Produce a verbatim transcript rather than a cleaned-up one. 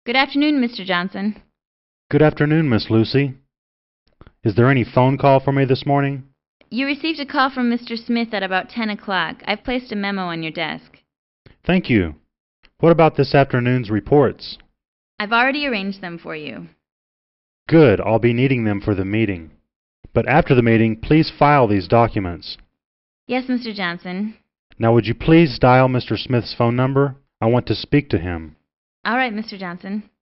Good afternoon, Mister Johnson. Good afternoon, Miss Lucy. Is there any phone call for me this morning? You received a call from Mister Smith at about ten o'clock. I've placed a memo on your desk. Thank you. What about this afternoon's reports? I've already arranged them for you. Good. I'll be needing them for the meeting. But after the meeting, please file these documents. Yes, Mister Johnson. Now would you please dial Mister Smith's phone number? I want to speak to him. All right, Mister Johnson.